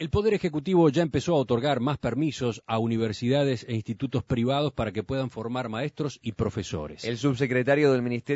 El Poder Ejecutivo ya empezó a otorgar más permisos a universidades e institutos privados para que puedan formar maestros y profesores. El subsecretario de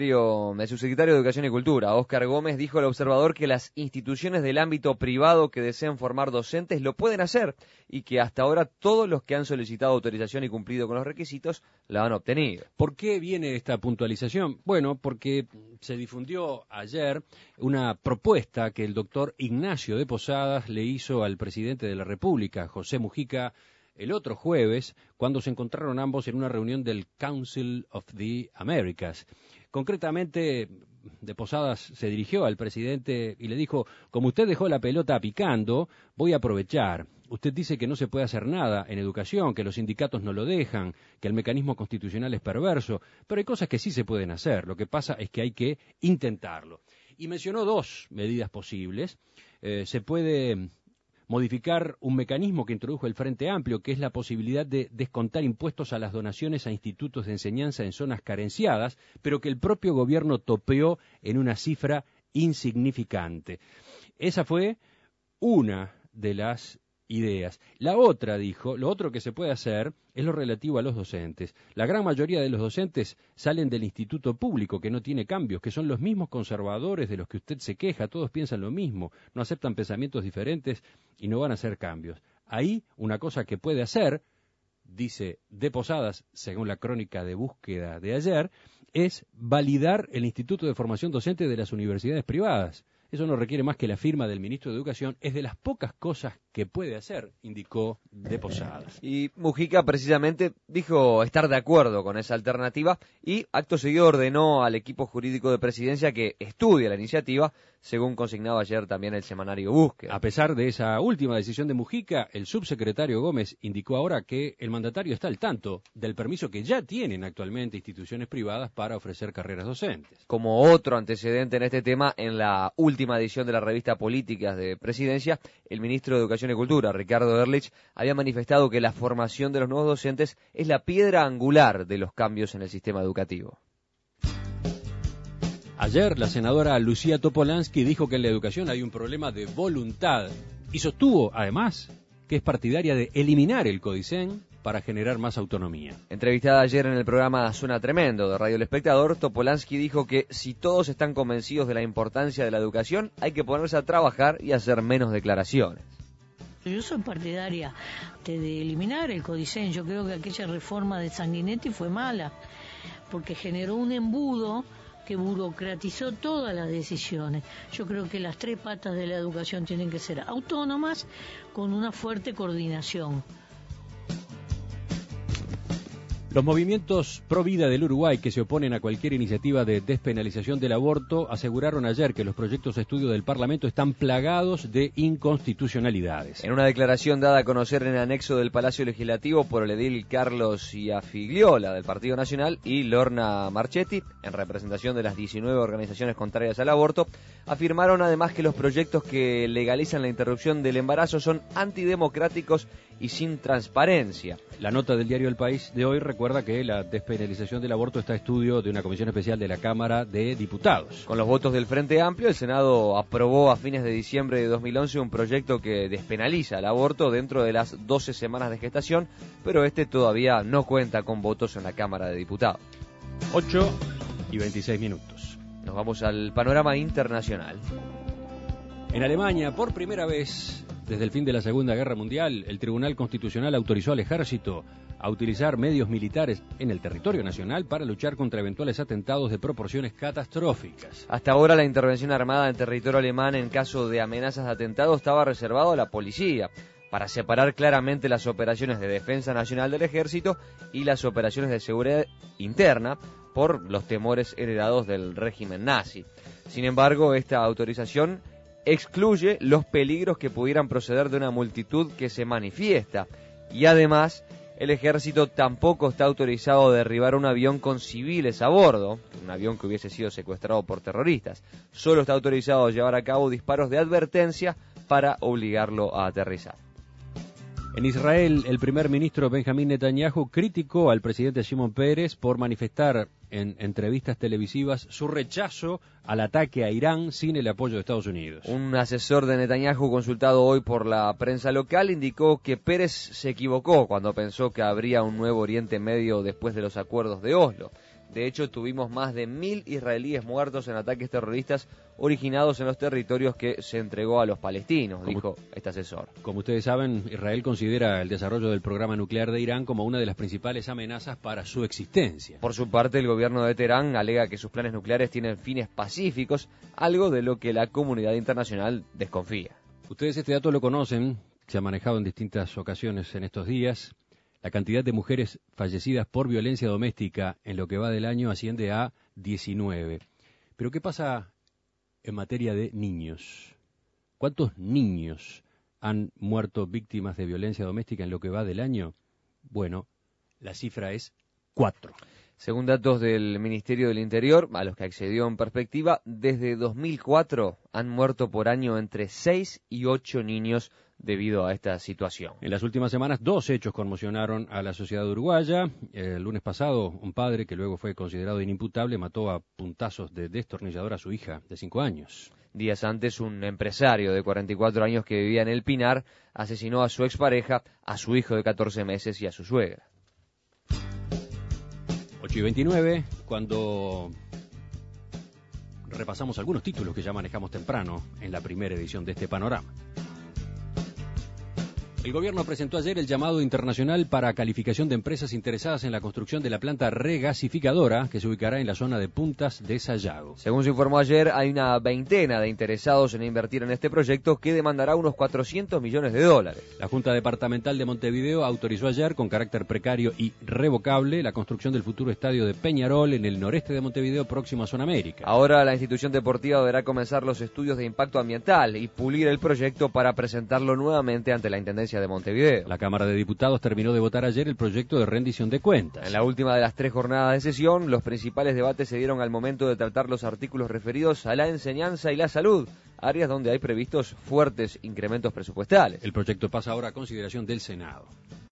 Educación y Cultura, Óscar Gómez, dijo al Observador que las instituciones del ámbito privado que deseen formar docentes lo pueden hacer y que hasta ahora todos los que han solicitado autorización y cumplido con los requisitos la han obtenido. ¿Por qué viene esta puntualización? Bueno, porque se difundió ayer una propuesta que el doctor Ignacio de Posadas le hizo al presidente de la República, José Mujica, el otro jueves, cuando se encontraron ambos en una reunión del Council of the Americas. Concretamente, de Posadas se dirigió al presidente y le dijo: como usted dejó la pelota picando, voy a aprovechar. Usted dice que no se puede hacer nada en educación, que los sindicatos no lo dejan, que el mecanismo constitucional es perverso, pero hay cosas que sí se pueden hacer. Lo que pasa es que hay que intentarlo. Y mencionó dos medidas posibles. Se puede modificar un mecanismo que introdujo el Frente Amplio, que es la posibilidad de descontar impuestos a las donaciones a institutos de enseñanza en zonas carenciadas, pero que el propio gobierno topeó en una cifra insignificante. Esa fue una de las ideas. La otra, dijo, lo otro que se puede hacer es lo relativo a los docentes. La gran mayoría de los docentes salen del instituto público, que no tiene cambios, que son los mismos conservadores de los que usted se queja, todos piensan lo mismo, no aceptan pensamientos diferentes y no van a hacer cambios. Ahí, una cosa que puede hacer, dice de Posadas, según la crónica de búsqueda de ayer, es validar el Instituto de Formación Docente de las universidades privadas. Eso no requiere más que la firma del ministro de Educación, es de las pocas cosas que puede hacer, indicó de Posadas. Y Mujica precisamente dijo estar de acuerdo con esa alternativa y acto seguido ordenó al equipo jurídico de Presidencia que estudie la iniciativa, según consignaba ayer también el semanario Búsqueda. A pesar de esa última decisión de Mujica, el subsecretario Gómez indicó ahora que el mandatario está al tanto del permiso que ya tienen actualmente instituciones privadas para ofrecer carreras docentes. Como otro antecedente en este tema, en la última edición de la revista Políticas de Presidencia, el ministro de Educación y Cultura, Ricardo Erlich, había manifestado que la formación de los nuevos docentes es la piedra angular de los cambios en el sistema educativo. Ayer la senadora Lucía Topolansky dijo que en la educación hay un problema de voluntad y sostuvo, además, que es partidaria de eliminar el Codicen para generar más autonomía. Entrevistada ayer en el programa Suena Tremendo de Radio El Espectador, Topolansky dijo que si todos están convencidos de la importancia de la educación, hay que ponerse a trabajar y hacer menos declaraciones. Yo soy partidaria de eliminar el Codicen. Yo creo que aquella reforma de Sanguinetti fue mala, porque generó un embudo que burocratizó todas las decisiones. Yo creo que las tres patas de la educación tienen que ser autónomas, con una fuerte coordinación. Los movimientos pro vida del Uruguay, que se oponen a cualquier iniciativa de despenalización del aborto, aseguraron ayer que los proyectos de estudio del Parlamento están plagados de inconstitucionalidades. En una declaración dada a conocer en el anexo del Palacio Legislativo por el edil Carlos Iafigliola del Partido Nacional y Lorna Marchetti, en representación de las 19 organizaciones contrarias al aborto, afirmaron además que los proyectos que legalizan la interrupción del embarazo son antidemocráticos y sin transparencia. La nota del diario El País de hoy recuerda que la despenalización del aborto está a estudio de una comisión especial de la Cámara de Diputados. Con los votos del Frente Amplio, el Senado aprobó a fines de diciembre de 2011 un proyecto que despenaliza el aborto dentro de las 12 semanas de gestación, pero este todavía no cuenta con votos en la Cámara de Diputados. 8:26. Nos vamos al panorama internacional. En Alemania, por primera vez desde el fin de la Segunda Guerra Mundial, el Tribunal Constitucional autorizó al ejército a utilizar medios militares en el territorio nacional para luchar contra eventuales atentados de proporciones catastróficas. Hasta ahora la intervención armada en territorio alemán en caso de amenazas de atentado estaba reservado a la policía, para separar claramente las operaciones de defensa nacional del ejército y las operaciones de seguridad interna por los temores heredados del régimen nazi. Sin embargo, esta autorización excluye los peligros que pudieran proceder de una multitud que se manifiesta, y además el ejército tampoco está autorizado a derribar un avión con civiles a bordo, un avión que hubiese sido secuestrado por terroristas. Solo está autorizado a llevar a cabo disparos de advertencia para obligarlo a aterrizar. En Israel, el primer ministro Benjamín Netanyahu criticó al presidente Shimon Peres por manifestar en entrevistas televisivas su rechazo al ataque a Irán sin el apoyo de Estados Unidos. Un asesor de Netanyahu consultado hoy por la prensa local indicó que Pérez se equivocó cuando pensó que habría un nuevo Oriente Medio después de los acuerdos de Oslo. De hecho, tuvimos más de 1.000 israelíes muertos en ataques terroristas originados en los territorios que se entregó a los palestinos, dijo este asesor. Como ustedes saben, Israel considera el desarrollo del programa nuclear de Irán como una de las principales amenazas para su existencia. Por su parte, el gobierno de Teherán alega que sus planes nucleares tienen fines pacíficos, algo de lo que la comunidad internacional desconfía. Ustedes este dato lo conocen, se ha manejado en distintas ocasiones en estos días. La cantidad de mujeres fallecidas por violencia doméstica en lo que va del año asciende a 19. Pero ¿qué pasa en materia de niños? ¿Cuántos niños han muerto víctimas de violencia doméstica en lo que va del año? Bueno, la cifra es 4. Según datos del Ministerio del Interior, a los que accedió en perspectiva, desde 2004 han muerto por año entre 6 y 8 niños debido a esta situación. En las últimas semanas, 2 hechos conmocionaron a la sociedad uruguaya. El lunes pasado, un padre que luego fue considerado inimputable mató a puntazos de destornillador a su hija de 5 años. Días antes, un empresario de 44 años que vivía en El Pinar asesinó a su expareja, a su hijo de 14 meses y a su suegra. 8:29, cuando repasamos algunos títulos que ya manejamos temprano en la primera edición de este panorama. El gobierno presentó ayer el llamado internacional para calificación de empresas interesadas en la construcción de la planta regasificadora que se ubicará en la zona de Puntas de Sayago. Según se informó ayer, hay una veintena de interesados en invertir en este proyecto que demandará unos $400 millones. La Junta Departamental de Montevideo autorizó ayer, con carácter precario y revocable, la construcción del futuro estadio de Peñarol en el noreste de Montevideo, próximo a Zona América. Ahora la institución deportiva deberá comenzar los estudios de impacto ambiental y pulir el proyecto para presentarlo nuevamente ante la Intendencia de Montevideo. La Cámara de Diputados terminó de votar ayer el proyecto de rendición de cuentas. En la última de las 3 jornadas de sesión, los principales debates se dieron al momento de tratar los artículos referidos a la enseñanza y la salud, áreas donde hay previstos fuertes incrementos presupuestales. El proyecto pasa ahora a consideración del Senado.